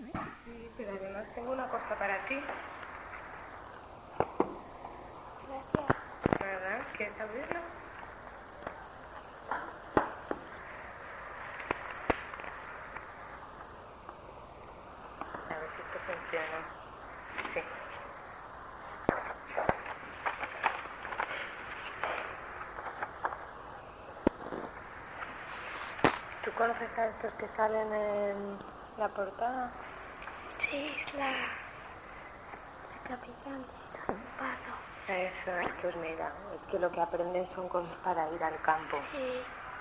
Sí, pero además tengo una cosa para ti. Gracias. ¿Verdad? ¿Quieres abrirlo? A ver si esto funciona. Sí. ¿Tú conoces a estos que salen en la portada? Sí, es la capitán de Zampado. Eso es, pues mira, es que lo que aprenden son cosas para ir al campo. Sí.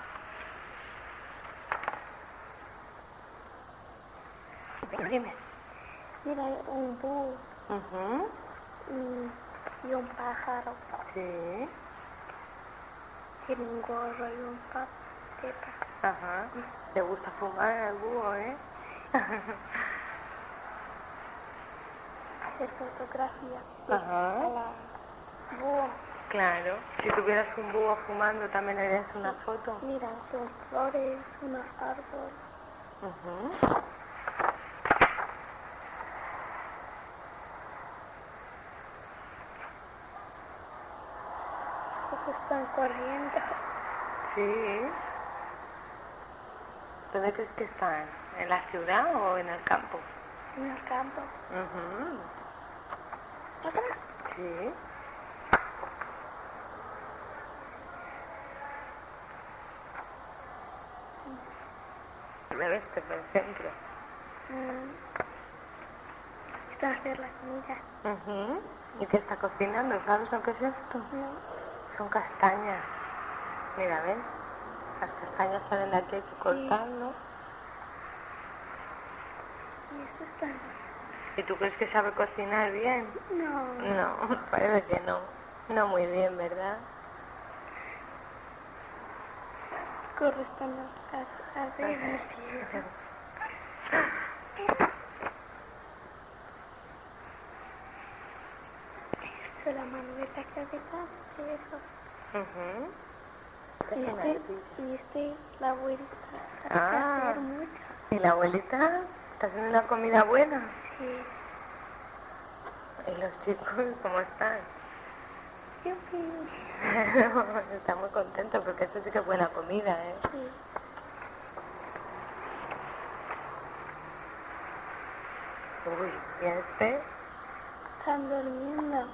Dime. Mira, un búho Ujú. y un pájaro. Sí. Tiene un gorro y un papeta. Ajá. ¿Te gusta fumar al búho, eh? Hacer fotografía Ajá. a la búho. Claro. Si tuvieras un búho fumando, ¿también harías una foto? Mira, son flores, unos árboles. Ujú. Estos están corriendo Sí. ¿Dónde crees que están? ¿En la ciudad o en el campo? en el campo. Ujú. Sí. Debe estar por el centro. Están a hacer la comida. Ujú. ¿Y qué está cocinando? ¿Sabes lo que es esto? No. Son castañas. Mira, ¿ves? Las castañas salen de aquí, hay que cortarlo. Y estos están... ¿Y tú crees que sabe cocinar bien? No. No, parece que no. No muy bien, ¿verdad? Corresponde a ver. Esto es la manuela capitán de eso. Ujú. Y este, la abuelita. Ah. Hacer mucho. ¿Y la abuelita? ¿Está haciendo una comida buena? Sí. ¿Y los chicos cómo están? Yupi. Está muy contento porque esto sí que es buena comida, ¿eh? Sí. Uy, ¿y este? Están durmiendo.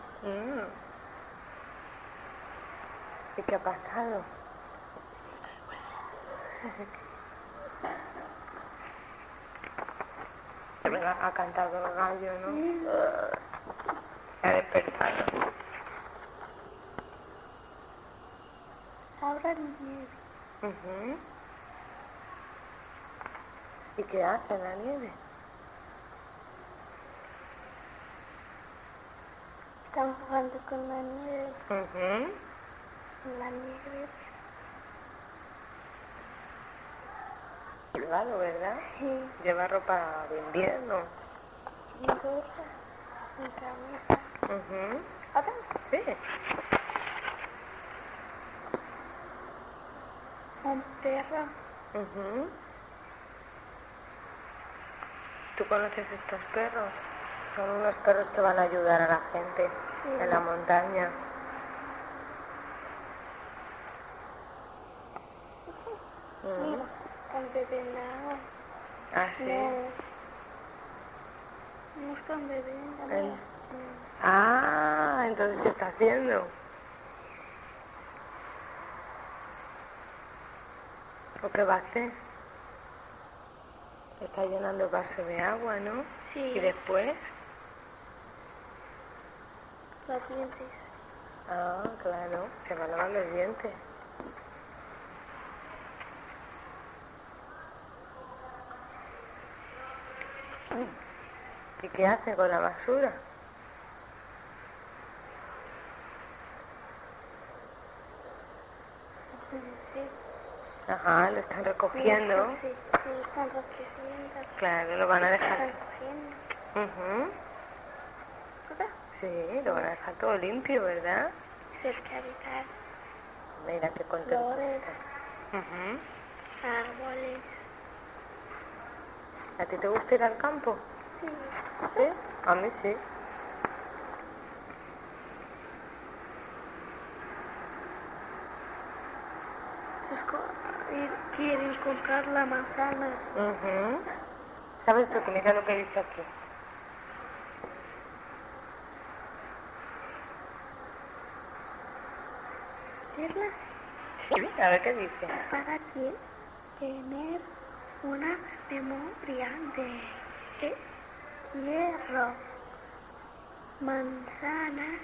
¿Y qué ha pasado? Ha cantado el gallo, ¿no? Se ha despertado. Ahora nieve. Ujú. ¿Y qué hace en la nieve? Están jugando con la nieve. Ujú. La nieve. Claro, ¿verdad? Sí. Lleva ropa de invierno. Y gorra. Y camisa. Ujú. ¿Ahora? Sí. Un perro. Ujú. ¿Tú conoces estos perros? Son unos perros que van a ayudar a la gente en la montaña. Mira, están bebiendo agua. Ah, sí. No están bebiendo. El- Mira. Ah, entonces ¿qué está haciendo? ¿O qué va a hacer? Está llenando el vaso de agua, ¿no? Sí. Y después... Los dientes. Ah, claro, se va a lavar los dientes. ¿Y qué hace con la basura? Sí. Ajá, lo están recogiendo. Sí, están recogiendo. Claro, lo van a dejar. Están cogiendo. Ujú. ¿Verdad? Sí, lo van a dejar todo limpio, ¿verdad? Cerca de tal. Mira qué contento Flores. está. Ujú. Árboles. ¿A ti te gusta ir al campo? Sí. ¿Sí? A mí sí. Quieren comprar la manzana. ¿Sabes lo que mira lo que dice aquí? ¿Verla? Sí, a ver qué dice. Para tener una memoria de hierro, manzanas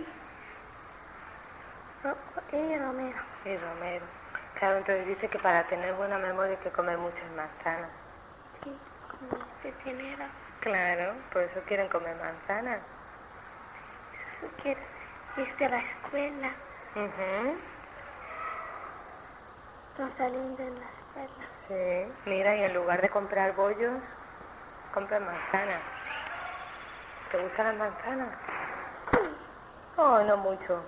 y romero. Y romero. Claro, entonces dice que para tener buena memoria hay que comer muchas manzanas. Sí, como se genera. Claro, por eso quieren comer manzanas. Eso quiere ir de la escuela. No salen de la escuela. Sí, mira, y en lugar de comprar bollos, compran manzanas. ¿Te gustan las manzanas? Sí. Oh, no mucho.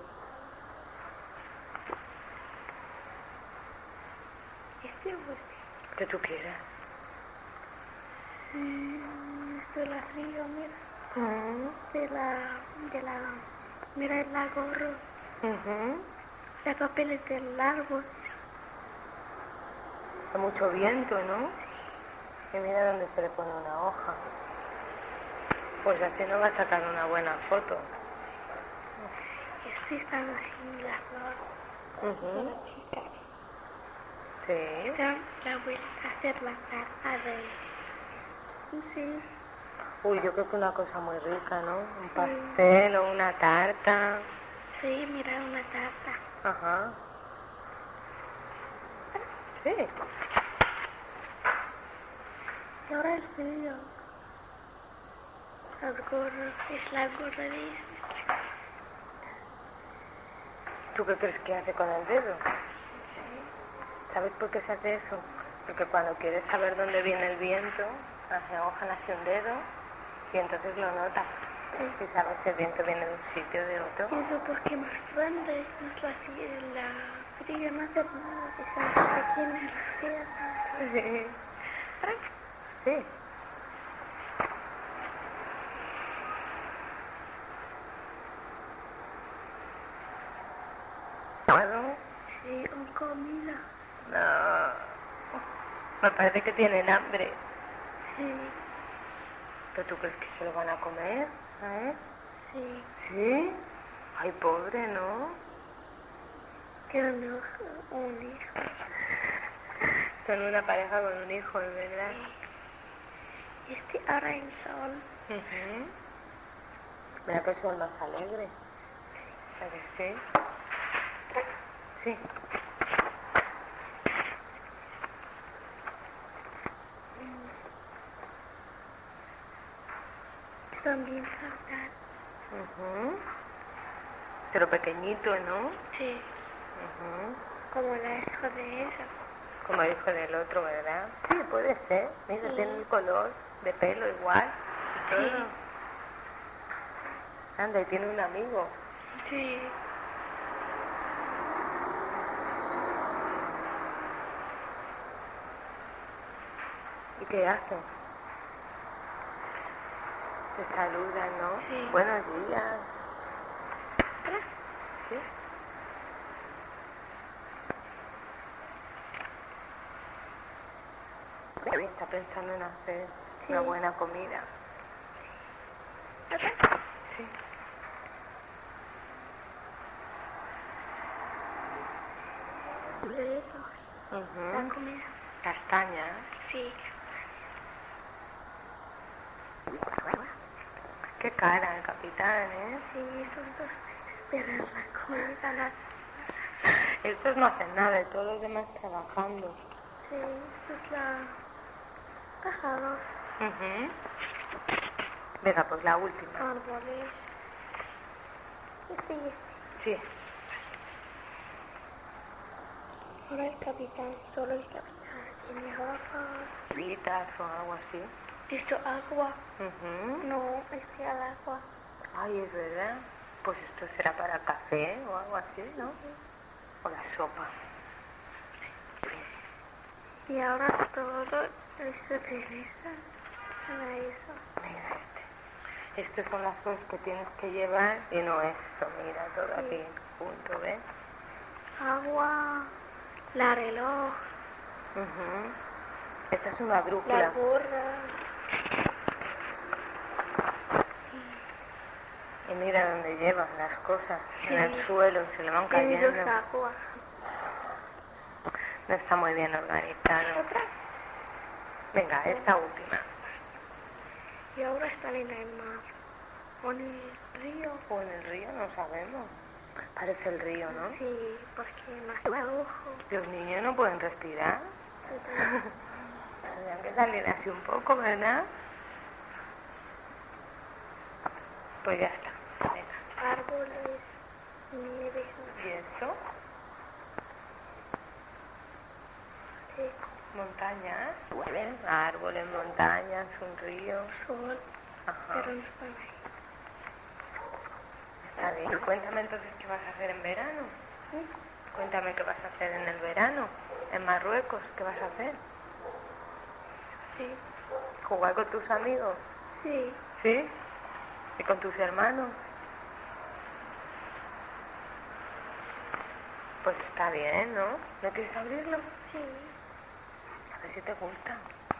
Que tú quieras. De la río, mira. Mira el gorro. Los papeles del árbol. Hay mucho viento, ¿no? Y mira dónde se le pone una hoja. Pues así no va a sacar una buena foto. Estoy estando así la flor. De la chica. Sí. La voy a hacer la tarta de... Sí. Uy, yo creo que una cosa muy rica, ¿no? Un pastel o una tarta. Sí, mira, una tarta. Ajá. Sí. Y ahora el frío. Los gorros, es la gorra de este. ¿Tú qué crees que hace con el dedo? ¿Sabes por qué se hace eso? Porque cuando quieres saber dónde viene el viento, hace hoja, hace un dedo y entonces lo notas. Sí. Y sabes si el viento viene de un sitio o de otro. Y eso porque más grande, no es así en la fría, no hace nada, que se aquí en el frío. Sí. Sí. ¿Algo? Sí, con comida. No. Me parece que tienen hambre. Sí. ¿Pero tú crees que se lo van a comer? Sí. ¿Sí? Ay, pobre, ¿no? Tienen un hijo. Son una pareja con un hijo, ¿es verdad? Sí. Ahora el sol. Mira que son más alegres. ¿A que sí? Sí. Son bien saltados. Pero pequeñito, ¿no? Sí. Como la hijo de ella. Como el hijo del otro, ¿verdad? Sí, puede ser. Mira, Sí. tiene el color de pelo igual. Y todo. Sí. Anda, y tiene un amigo. Sí. ¿Y qué hacen? Se saludan, ¿no? Sí. Buenos días. ¿Sí? Está pensando en hacer una buena comida. Sí. La comida. Castaña. Sí. Qué cara el capitán, ¿eh? Sí, son dos. Pero la comida la... Estos no hacen nada, y todos los demás trabajando. Sí, esto es la... Pájaros. Venga, pues la última. Árboles. Sí. Sí. Ahora el capitán, solo el capitán tiene ojos. Vitas o algo así. ¿Esto agua? No, es al agua. Ay, es verdad. Pues esto será para café o algo así, ¿no? O la sopa. Y ahora todo se utiliza. Mira eso. Mira este. Estas son las cosas que tienes que llevar y no esto. Mira, todo aquí junto, ¿ves? Agua, la reloj, Esta es una brújula. la gorra. Y mira dónde llevan las cosas, Sí. en el suelo, se le van Y cayendo. los aguas. No está muy bien organizado. ¿Otra? Venga, esta última. Y ahora están en el mar. O en el río. O en el río, no sabemos. Parece el río, ¿no? Sí, porque no está ojo. Los niños no pueden respirar. Tendrían que salir así un poco, ¿verdad? Pues ya está. Venga. Árboles, nieve. ¿Y esto? Sí. Montañas. Árboles, montañas, un río. Sol, Ajá. pero no están ahí. Está bien. Y cuéntame entonces qué vas a hacer en verano. ¿Sí? Cuéntame qué vas a hacer en el verano. En Marruecos, ¿qué vas a hacer? Sí. ¿Jugar con tus amigos? Sí. ¿Sí? ¿Y con tus hermanos? Pues está bien, ¿no? ¿No quieres abrirlo? Sí. A ver si te gusta.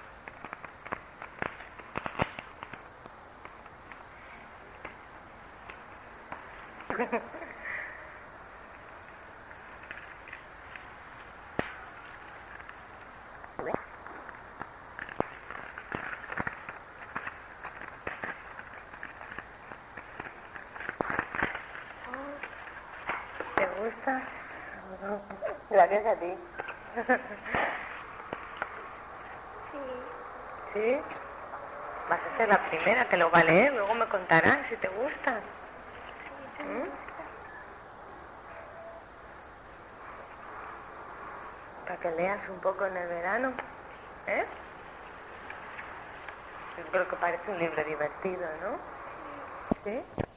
¿Te gusta? Gracias a ti. Sí. ¿Sí? Vas a ser la primera que lo va a leer, luego me contarás si te gusta. Para que leas un poco en el verano. ¿Eh? Yo creo que parece un libro divertido, ¿no? ¿Sí?